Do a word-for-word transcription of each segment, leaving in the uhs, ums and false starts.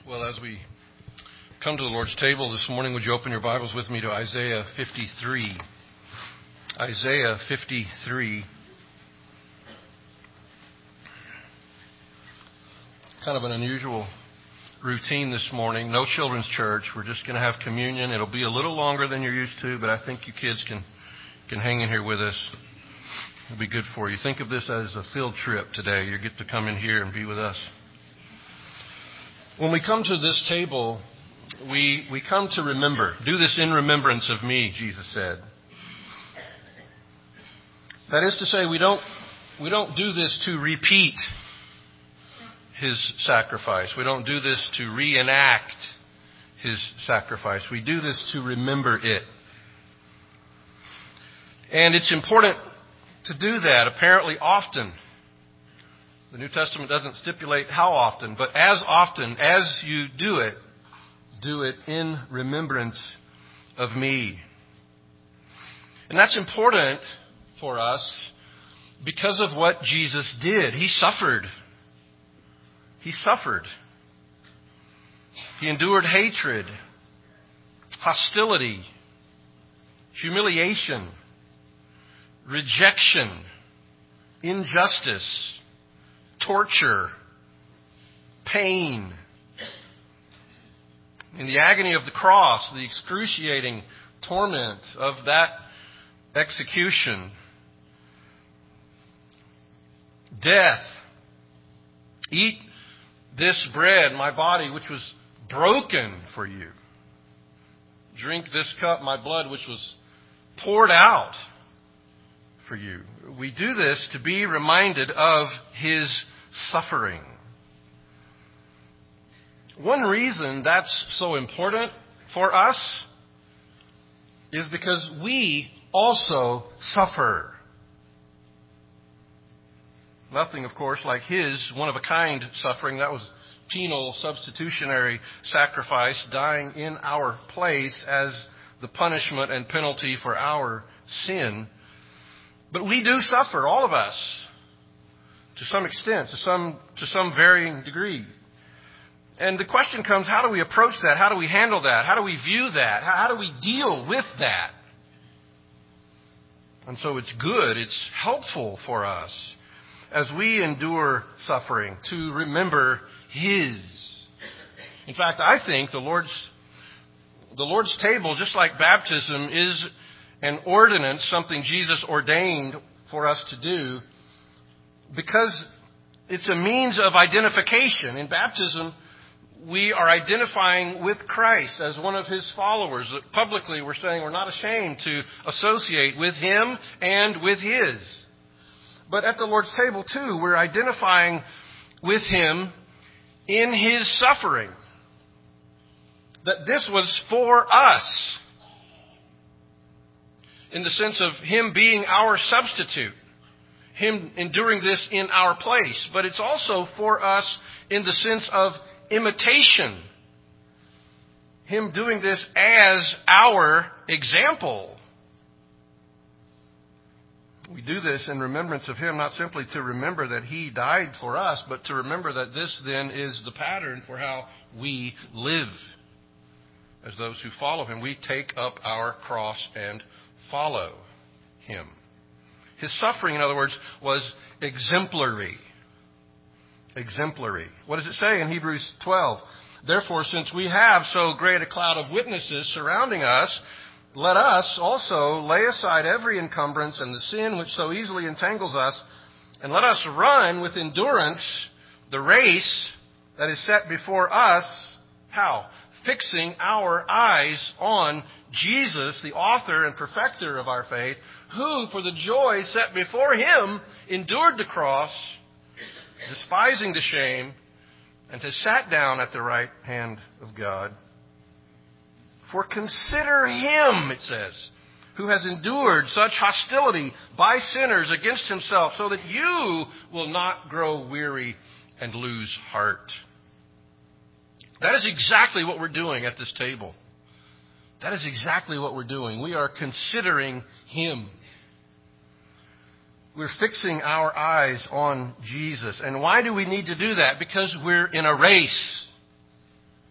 Well, as we come to the Lord's table this morning, would you open your Bibles with me to Isaiah fifty-three? Isaiah fifty-three. Kind of an unusual routine this morning. No children's church. We're just going to have communion. It'll be a little longer than you're used to, but I think you kids can, can hang in here with us. It'll be good for you. Think of this as a field trip today. You get to come in here and be with us. When we come to this table, we we come to remember. Do this in remembrance of me, Jesus said. That is to say, we don't we don't do this to repeat his sacrifice. We don't do this to reenact his sacrifice. We do this to remember it. And it's important to do that, apparently often. The New Testament doesn't stipulate how often, but as often as you do it, do it in remembrance of me. And that's important for us because of what Jesus did. He suffered. He suffered. He endured hatred, hostility, humiliation, rejection, injustice, torture, pain. In the agony of the cross, the excruciating torment of that execution, death. Eat this bread, my body, which was broken for you. Drink this cup, my blood, which was poured out for you. We do this to be reminded of his suffering. One reason that's so important for us is because we also suffer. Nothing, of course, like his one-of-a-kind suffering. That was penal substitutionary sacrifice, dying in our place as the punishment and penalty for our sin. But we do suffer, all of us, to some extent, to some to some varying degree. And the question comes, how do we approach that? How do we handle that? How do we view that? How, how do we deal with that? And so it's good, it's helpful for us as we endure suffering to remember his. In fact, I think the Lord's the Lord's table, just like baptism, is an ordinance, something Jesus ordained for us to do, because it's a means of identification. In baptism, we are identifying with Christ as one of his followers. Publicly, we're saying we're not ashamed to associate with him and with his. But at the Lord's table, too, we're identifying with him in his suffering. That this was for us, in the sense of him being our substitute, him enduring this in our place. But it's also for us in the sense of imitation, him doing this as our example. We do this in remembrance of him, not simply to remember that he died for us, but to remember that this then is the pattern for how we live. As those who follow him, we take up our cross and follow him. His suffering, in other words, was exemplary. Exemplary. What does it say in Hebrews twelve? Therefore, since we have so great a cloud of witnesses surrounding us, let us also lay aside every encumbrance and the sin which so easily entangles us, and let us run with endurance the race that is set before us. How? Fixing our eyes on Jesus, the author and perfecter of our faith, who, for the joy set before him, endured the cross, despising the shame, and has sat down at the right hand of God. For consider him, it says, who has endured such hostility by sinners against himself, so that you will not grow weary and lose heart. That is exactly what we're doing at this table. That is exactly what we're doing. We are considering him. We're fixing our eyes on Jesus. And why do we need to do that? Because we're in a race.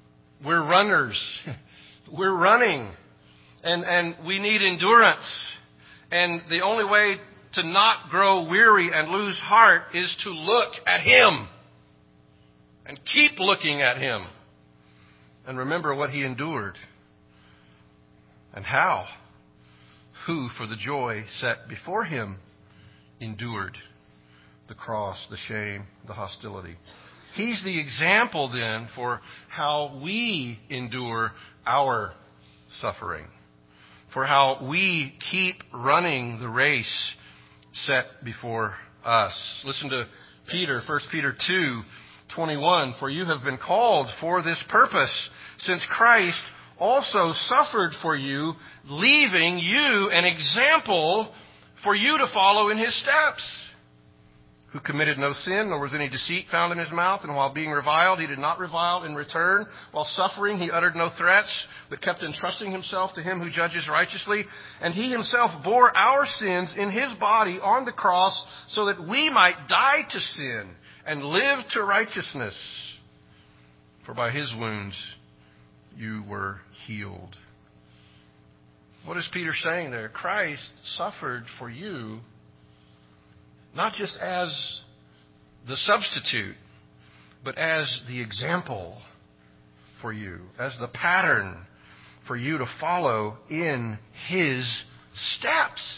We're runners. We're running. And, and we need endurance. And the only way to not grow weary and lose heart is to look at Him. And keep looking at Him. And remember what He endured. And how. Who, for the joy set before Him, endured the cross, the shame, the hostility. He's the example then for how we endure our suffering. For how we keep running the race set before us. Listen to Peter, First Peter two twenty-one. For you have been called for this purpose, since Christ also suffered for you, leaving you an example for you to follow in His steps. Who committed no sin, nor was any deceit found in His mouth. And while being reviled, He did not revile in return. While suffering, He uttered no threats, but kept entrusting Himself to Him who judges righteously. And He Himself bore our sins in His body on the cross, so that we might die to sin and live to righteousness. For by His wounds you were healed. What is Peter saying there? Christ suffered for you, not just as the substitute, but as the example for you, as the pattern for you to follow in His steps.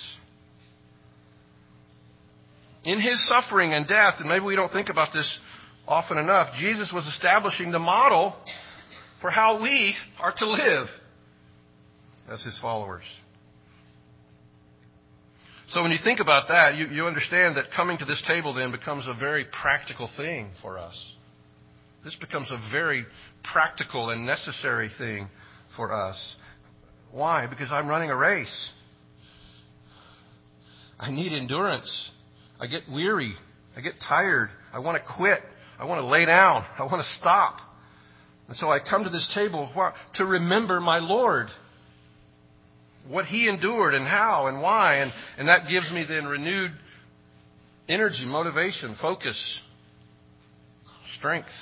In His suffering and death, and maybe we don't think about this often enough, Jesus was establishing the model for how we are to live as His followers. So when you think about that, you, you understand that coming to this table then becomes a very practical thing for us. This becomes a very practical and necessary thing for us. Why? Because I'm running a race. I need endurance. I get weary. I get tired. I want to quit. I want to lay down. I want to stop. And so I come to this table to remember my Lord. What He endured and how and why. And, and that gives me then renewed energy, motivation, focus, strength.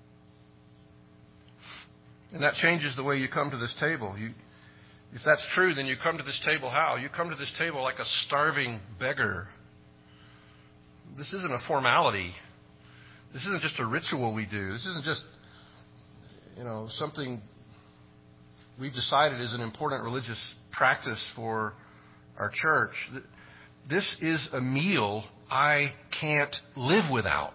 And that changes the way you come to this table. You, if that's true, then you come to this table how? You come to this table like a starving beggar. This isn't a formality. This isn't just a ritual we do. This isn't just, you know, something we've decided is an important religious practice for our church. This is a meal I can't live without.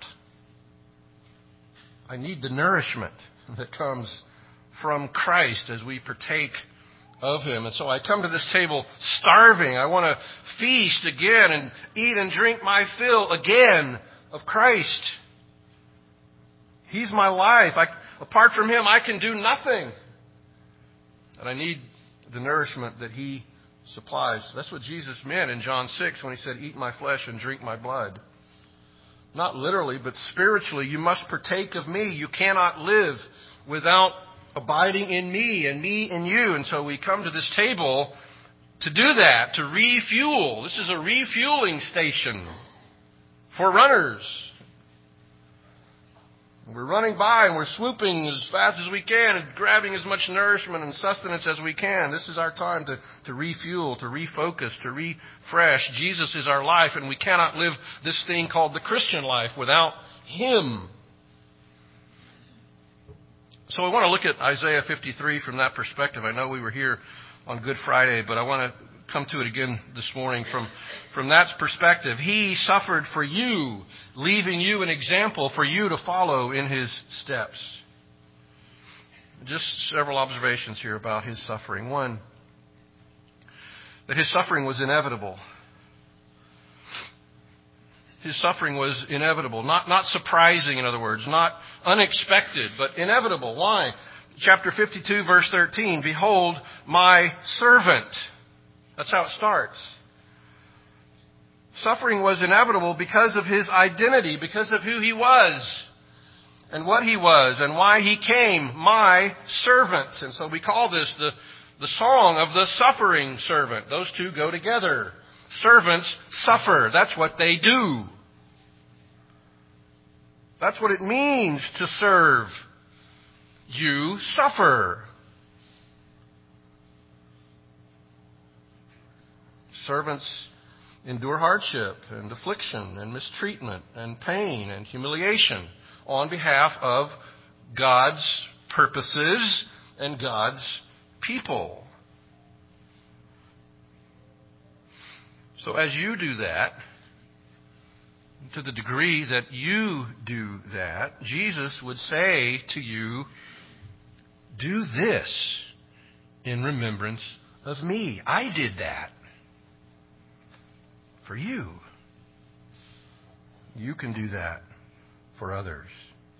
I need the nourishment that comes from Christ as we partake of Him. And so I come to this table starving. I want to feast again and eat and drink my fill again of Christ. He's my life. I, apart from Him, I can do nothing. And I need the nourishment that He supplies. That's what Jesus meant in John six when He said, eat my flesh and drink my blood. Not literally, but spiritually, you must partake of me. You cannot live without abiding in me and me in you. And so we come to this table to do that, to refuel. This is a refueling station for runners. We're running by and we're swooping as fast as we can and grabbing as much nourishment and sustenance as we can. This is our time to, to refuel, to refocus, to refresh. Jesus is our life, and we cannot live this thing called the Christian life without Him. So I want to look at Isaiah fifty-three from that perspective. I know we were here on Good Friday, but I want to come to it again this morning from, from that perspective. He suffered for you, leaving you an example for you to follow in His steps. Just several observations here about His suffering. One, that His suffering was inevitable. His suffering was inevitable. Not, not surprising, in other words. Not unexpected, but inevitable. Why? Chapter fifty-two, verse thirteen. Behold, my servant. That's how it starts. Suffering was inevitable because of His identity, because of who He was, and what He was, and why He came, my servant. And so we call this the, the song of the suffering servant. Those two go together. Servants suffer. That's what they do. That's what it means to serve. you suffer. Servants endure hardship and affliction and mistreatment and pain and humiliation on behalf of God's purposes and God's people. So as you do that, to the degree that you do that, Jesus would say to you, do this in remembrance of me. I did that for you. You can do that for others.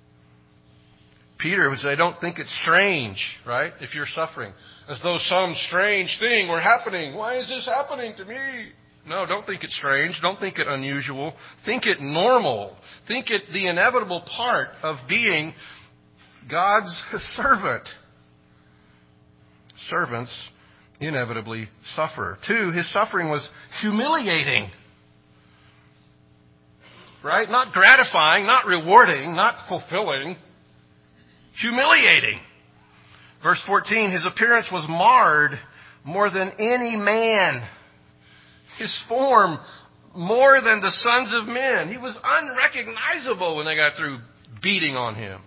Peter would say, don't think it's strange, right? If you're suffering, as though some strange thing were happening. Why is this happening to me? No, don't think it strange. Don't think it unusual. Think it normal. Think it the inevitable part of being God's servant. Servants inevitably suffer. Two, his suffering was humiliating. Right? Not gratifying, not rewarding, not fulfilling. Humiliating. Verse fourteen, his appearance was marred more than any man. His form more than the sons of men. He was unrecognizable when they got through beating on him.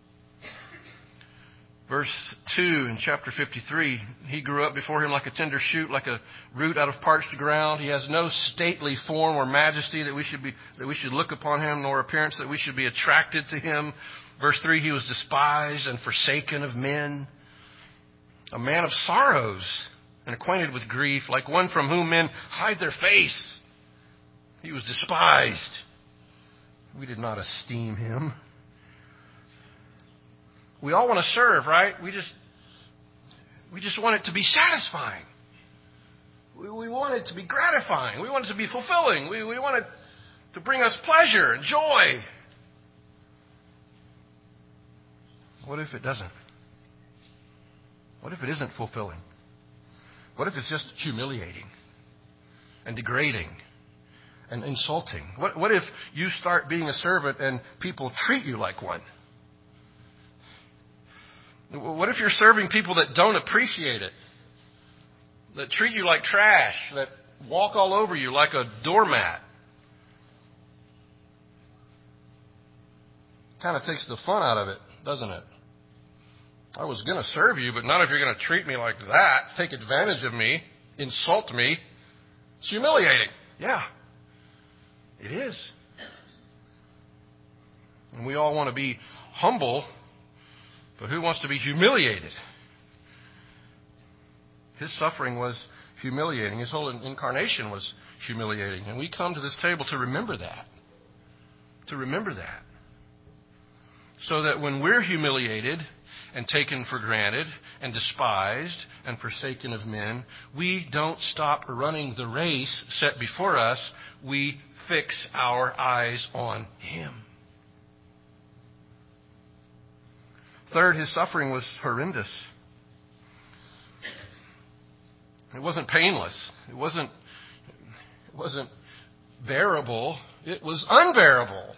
Verse two in chapter fifty-three, he grew up before him like a tender shoot, like a root out of parched ground. He has no stately form or majesty that we should be that we should look upon him, nor appearance that we should be attracted to him. Verse three, he was despised and forsaken of men, a man of sorrows and acquainted with grief, like one from whom men hide their face. He was despised. We did not esteem him. We all want to serve, right? We just we just want it to be satisfying. We, we want it to be gratifying. We want it to be fulfilling. We, we want it to bring us pleasure and joy. What if it doesn't? What if it isn't fulfilling? What if it's just humiliating and degrading and insulting? What, what if you start being a servant and people treat you like one? What if you're serving people that don't appreciate it? That treat you like trash? That walk all over you like a doormat? Kind of takes the fun out of it, doesn't it? I was going to serve you, but not if you're going to treat me like that, take advantage of me, insult me. It's humiliating. Yeah, it is. And we all want to be humble, but who wants to be humiliated? His suffering was humiliating. His whole incarnation was humiliating. And we come to this table to remember that. To remember that. So that when we're humiliated and taken for granted and despised and forsaken of men, we don't stop running the race set before us. We fix our eyes on him. Third, his suffering was horrendous. It wasn't painless. It wasn't, it wasn't bearable. It was unbearable.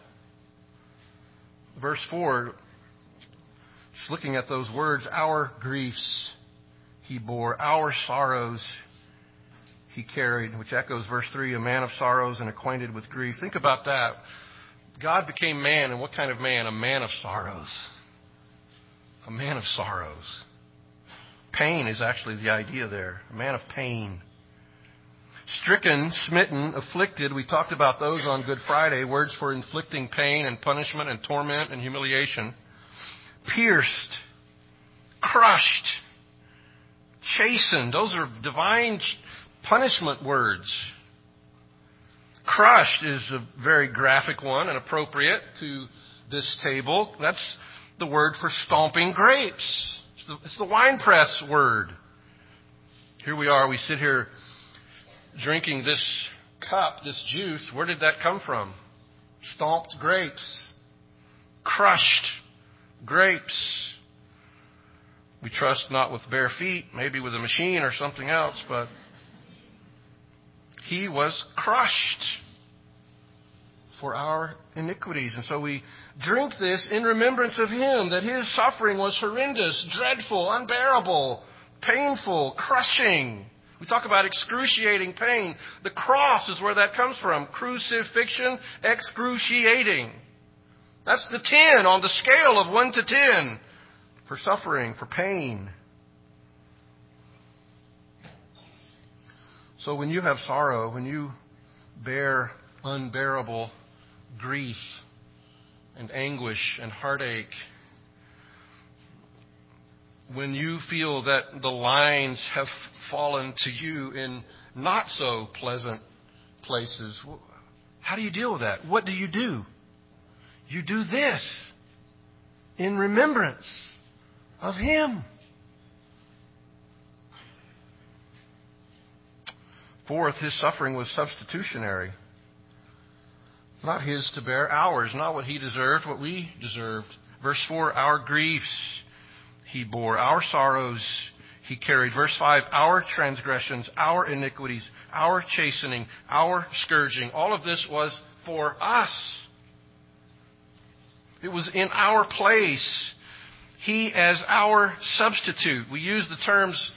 Verse four, just looking at those words, our griefs he bore, our sorrows he carried, which echoes verse three, a man of sorrows and acquainted with grief. Think about that. God became man, and what kind of man? A man of sorrows. A man of sorrows. Pain is actually the idea there. A man of pain. Stricken, smitten, afflicted. We talked about those on Good Friday. Words for inflicting pain and punishment and torment and humiliation. Pierced, crushed, chastened. Those are divine punishment words. Crushed is a very graphic one and appropriate to this table. That's the word for stomping grapes. It's the, it's the wine press word. Here we are. We sit here drinking this cup, this juice. Where did that come from? Stomped grapes. Crushed grapes. We trust not with bare feet, maybe with a machine or something else, but he was crushed for our iniquities. And so we drink this in remembrance of Him, that His suffering was horrendous, dreadful, unbearable, painful, crushing. We talk about excruciating pain. The cross is where that comes from. Crucifixion, excruciating. That's the ten on the scale of one to ten for suffering, for pain. So when you have sorrow, when you bear unbearable grief and anguish and heartache, when you feel that the lines have fallen to you in not so pleasant places, how do you deal with that? What do you do? You do this in remembrance of Him. Fourth, His suffering was substitutionary. Not His to bear, ours, not what He deserved, what we deserved. Verse four, our griefs He bore, our sorrows He carried. Verse five, our transgressions, our iniquities, our chastening, our scourging. All of this was for us. It was in our place. He as our substitute. We use the terms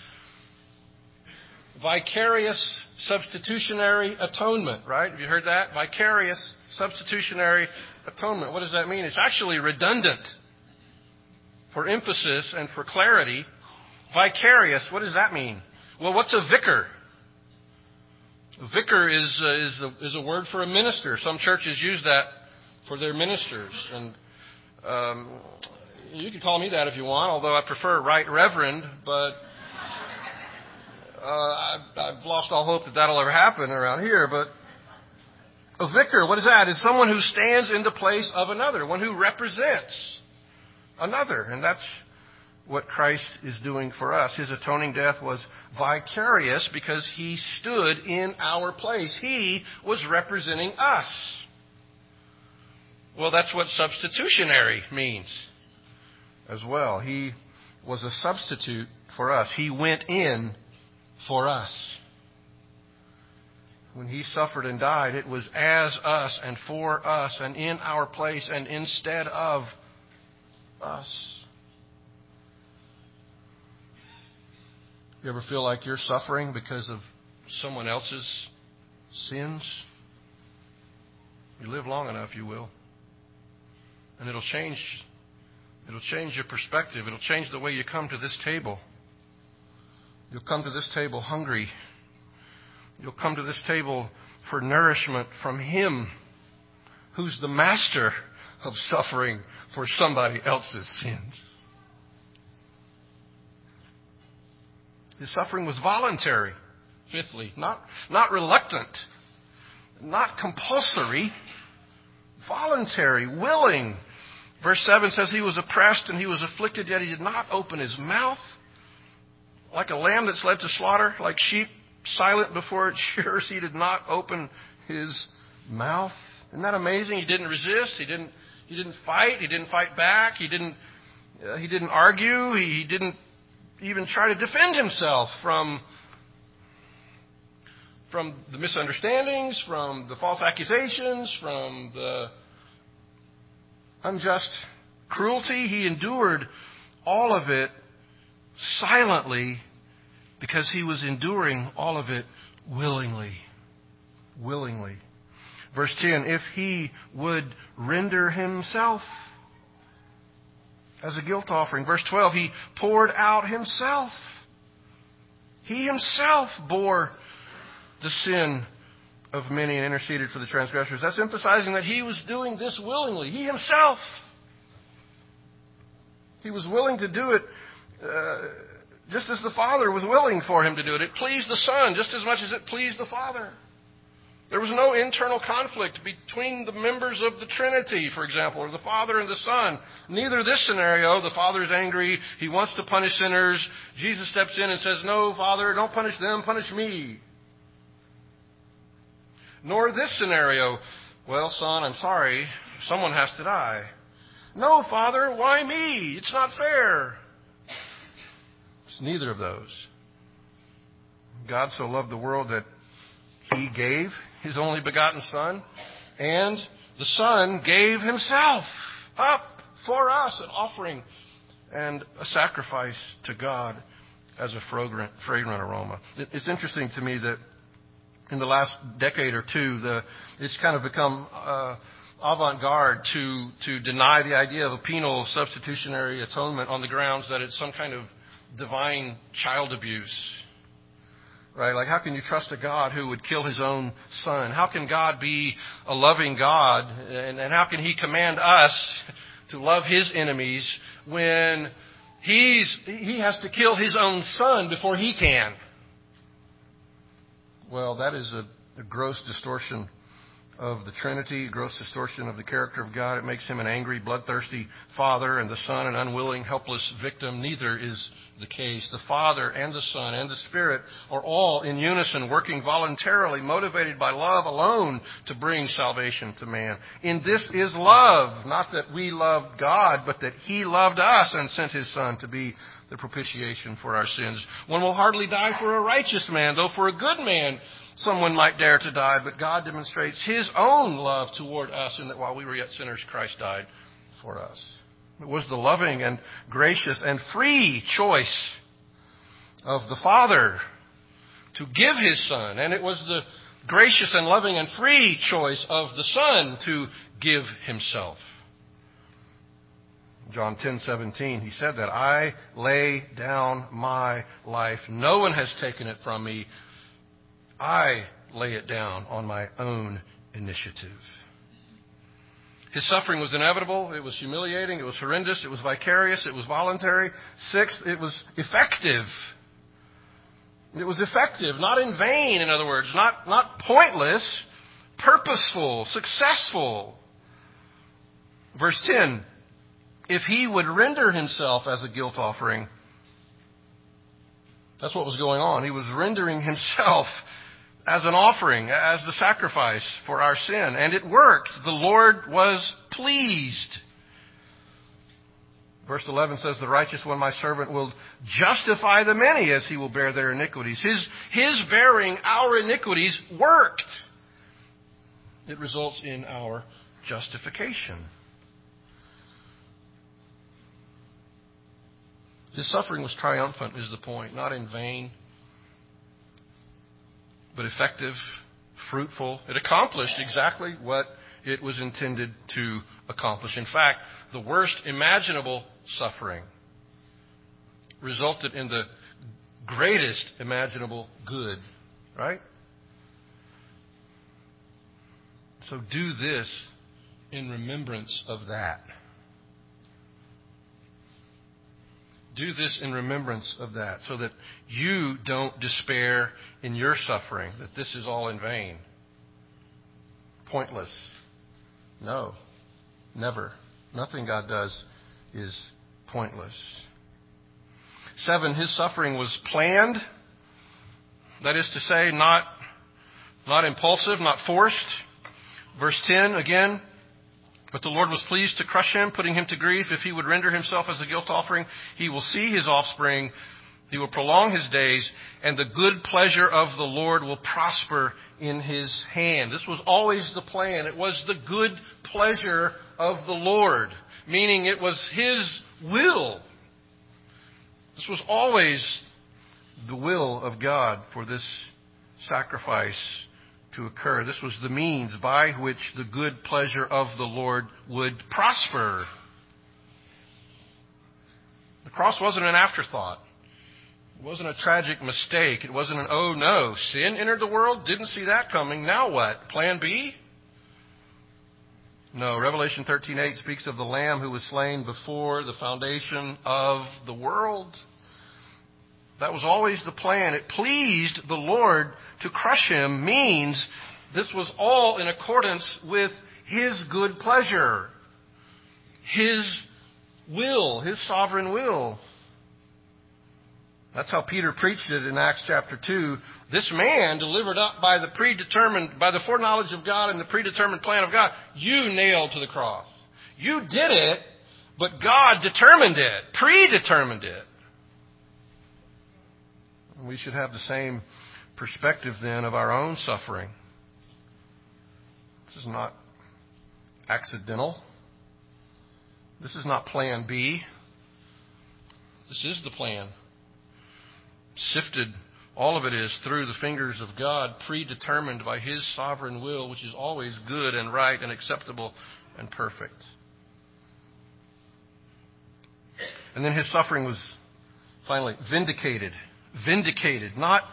vicarious substitutionary atonement, right? Have you heard that? Vicarious substitutionary atonement. What does that mean? It's actually redundant. For emphasis and for clarity, vicarious, what does that mean? Well, what's a vicar? A vicar is, uh, is, a, is a word for a minister. Some churches use that for their ministers. And um, you can call me that if you want, although I prefer right reverend, but Uh, I've, I've lost all hope that that'll ever happen around here. But a vicar, what is that? It's someone who stands in the place of another, one who represents another. And that's what Christ is doing for us. His atoning death was vicarious because He stood in our place. He was representing us. Well, that's what substitutionary means as well. He was a substitute for us. He went in for us. When He suffered and died, it was as us and for us and in our place and instead of us. You ever feel like you're suffering because of someone else's sins? You live long enough, you will. And it'll change, it'll change your perspective. It'll change the way you come to this table. You'll come to this table hungry. You'll come to this table for nourishment from Him who's the master of suffering for somebody else's sins. His suffering was voluntary. Fifthly, not, not reluctant, not compulsory, voluntary, willing. Verse seven says He was oppressed and He was afflicted, yet He did not open His mouth. Like a lamb that's led to slaughter, like sheep silent before its shearers, He did not open His mouth. Isn't that amazing? He didn't resist. He didn't. He didn't fight. He didn't fight back. He didn't. Uh, he didn't argue. He, he didn't even try to defend Himself from from the misunderstandings, from the false accusations, from the unjust cruelty. He endured all of it silently, because He was enduring all of it willingly. Willingly. Verse ten, if He would render Himself as a guilt offering. Verse twelve, He poured out Himself. He Himself bore the sin of many and interceded for the transgressors. That's emphasizing that He was doing this willingly. He Himself. He was willing to do it Uh, just as the Father was willing for Him to do it. It pleased the Son just as much as it pleased the Father. There was no internal conflict between the members of the Trinity, for example, or the Father and the Son. Neither this scenario, the Father is angry, He wants to punish sinners. Jesus steps in and says, no, Father, don't punish them, punish me. Nor this scenario, well, Son, I'm sorry, someone has to die. No, Father, why me? It's not fair. It's neither of those. God so loved the world that He gave His only begotten Son, and the Son gave himself up for us, an offering and a sacrifice to God as a fragrant, fragrant aroma. It's interesting to me that in the last decade or two, the, it's kind of become uh, avant-garde to, to deny the idea of a penal substitutionary atonement on the grounds that it's some kind of divine child abuse. Right? Like, how can you trust a God who would kill his own son? How can God be a loving God? And, and how can he command us to love his enemies when he's, he has to kill his own son before he can? Well, that is a, a gross distortion of the Trinity, a gross distortion of the character of God. It makes him an angry, bloodthirsty father, and the Son an unwilling, helpless victim. Neither is the case. The Father and the Son and the Spirit are all in unison, working voluntarily, motivated by love alone to bring salvation to man. In this is love, not that we loved God, but that he loved us and sent his Son to be the propitiation for our sins. One will hardly die for a righteous man, though for a good man someone might dare to die, but God demonstrates his own love toward us in that while we were yet sinners, Christ died for us. It was the loving and gracious and free choice of the Father to give his Son, and it was the gracious and loving and free choice of the Son to give himself. John ten seventeen, he said that, I lay down my life. No one has taken it from me. I lay it down on my own initiative. His suffering was inevitable. It was humiliating. It was horrendous. It was vicarious. It was voluntary. Sixth, it was effective. It was effective, not in vain, in other words, not, not pointless, purposeful, successful. Verse ten, if he would render himself as a guilt offering, that's what was going on. He was rendering himself as an offering, as the sacrifice for our sin. And it worked. The Lord was pleased. Verse eleven says, the righteous one, my servant, will justify the many as he will bear their iniquities. His, his bearing our iniquities worked. It results in our justification. His suffering was triumphant, is the point, not in vain, but effective, fruitful. It accomplished exactly what it was intended to accomplish. In fact, the worst imaginable suffering resulted in the greatest imaginable good, right? So do this in remembrance of that. Do this in remembrance of that, so that you don't despair in your suffering, that this is all in vain. Pointless. No, never. Nothing God does is pointless. Seven, his suffering was planned. That is to say, not, not impulsive, not forced. Verse ten, again, but the Lord was pleased to crush him, putting him to grief. If he would render himself as a guilt offering, he will see his offspring. He will prolong his days, and the good pleasure of the Lord will prosper in his hand. This was always the plan. It was the good pleasure of the Lord, meaning it was his will. This was always the will of God for this sacrifice to occur. This was the means by which the good pleasure of the Lord would prosper. The cross wasn't an afterthought. It wasn't a tragic mistake. It wasn't an, oh no, sin entered the world, didn't see that coming, now what? Plan B? No, Revelation thirteen eight speaks of the Lamb who was slain before the foundation of the world. That was always the plan. It pleased the Lord to crush him, means this was all in accordance with his good pleasure, his will, his sovereign will. That's how Peter preached it in Acts chapter two. This man delivered up by the predetermined, by the foreknowledge of God and the predetermined plan of God, you nailed to the cross. You did it, but God determined it, predetermined it. We should have the same perspective then of our own suffering. This is not accidental. This is not plan B. This is the plan. Sifted, all of it is through the fingers of God, predetermined by His sovereign will, which is always good and right and acceptable and perfect. And then His suffering was finally vindicated. Vindicated. Not,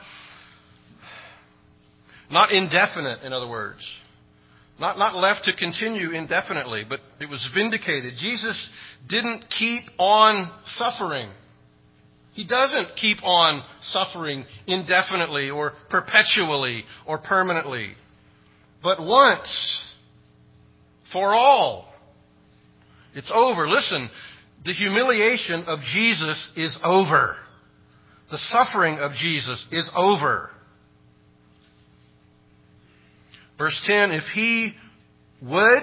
not indefinite, in other words. Not, not left to continue indefinitely, but it was vindicated. Jesus didn't keep on suffering. He doesn't keep on suffering indefinitely or perpetually or permanently. But once, for all, it's over. Listen, the humiliation of Jesus is over. The suffering of Jesus is over. Verse ten, if He would,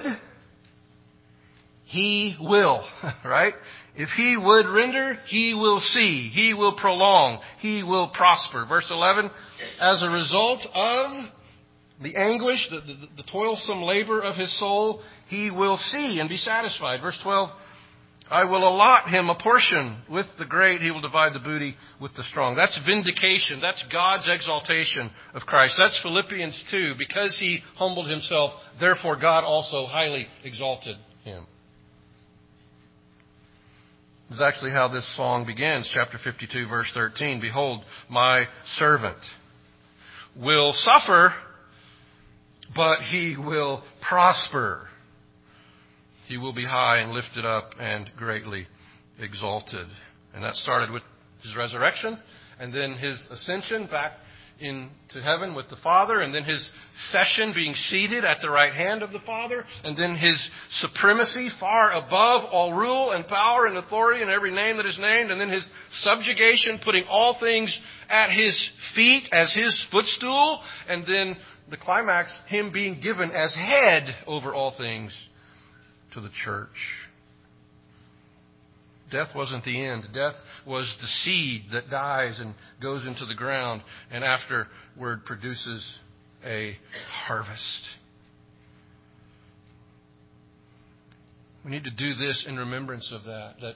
He will, right? If He would render, He will see. He will prolong. He will prosper. Verse eleven, as a result of the anguish, the, the, the toilsome labor of His soul, He will see and be satisfied. Verse twelve, I will allot Him a portion with the great. He will divide the booty with the strong. That's vindication. That's God's exaltation of Christ. That's Philippians two. Because He humbled Himself, therefore God also highly exalted Him. This is actually how this song begins. Chapter fifty-two, verse thirteen. Behold, my servant will suffer, but he will prosper. He will be high and lifted up and greatly exalted. And that started with His resurrection, and then His ascension back into heaven with the Father, and then His session being seated at the right hand of the Father, and then His supremacy far above all rule and power and authority and every name that is named, and then His subjugation, putting all things at His feet as His footstool, and then the climax, Him being given as head over all things to the church. Death wasn't the end. Death was the seed that dies and goes into the ground and afterward produces a harvest. We need to do this in remembrance of that, that,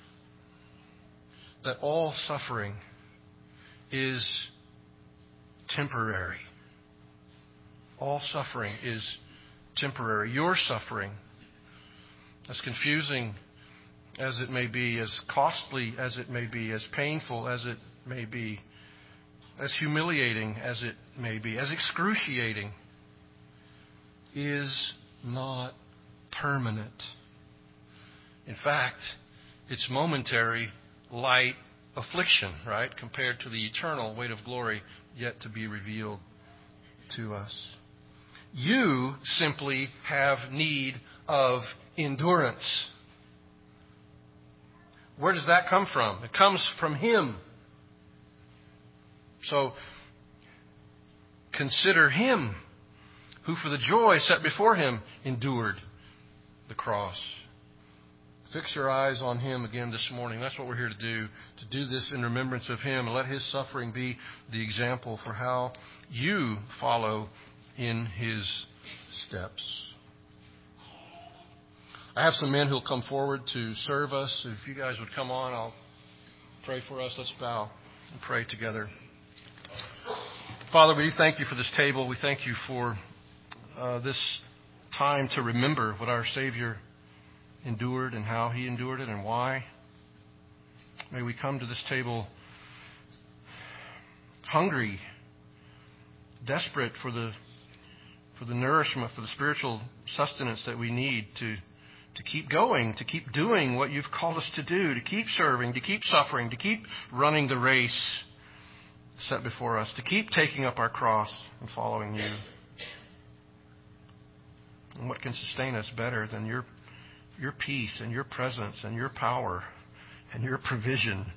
that all suffering is temporary. All suffering is temporary. Your suffering, as confusing as it may be, as costly as it may be, as painful as it may be, as humiliating as it may be, as excruciating, is not permanent. In fact, it's momentary, light affliction, right, compared to the eternal weight of glory yet to be revealed to us. You simply have need of endurance. Where does that come from? It comes from Him. So, consider Him who for the joy set before Him endured the cross. Fix your eyes on Him again this morning. That's what we're here to do, to do this in remembrance of Him, and let His suffering be the example for how you follow in His steps. I have some men who will come forward to serve us. If you guys would come on, I'll pray for us. Let's bow and pray together. Father, we thank You for this table. We thank You for uh, this time to remember what our Savior endured and how He endured it and why. May we come to this table hungry, desperate for the for the nourishment, for the spiritual sustenance that we need to to keep going, to keep doing what You've called us to do, to keep serving, to keep suffering, to keep running the race set before us, to keep taking up our cross and following You. And what can sustain us better than Your Your peace and Your presence and Your power and Your provision?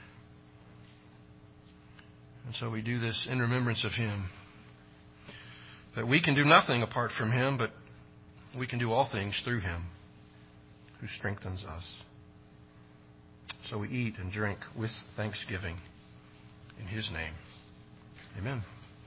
And so we do this in remembrance of Him. That we can do nothing apart from Him, but we can do all things through Him who strengthens us. So we eat and drink with thanksgiving in His name. Amen.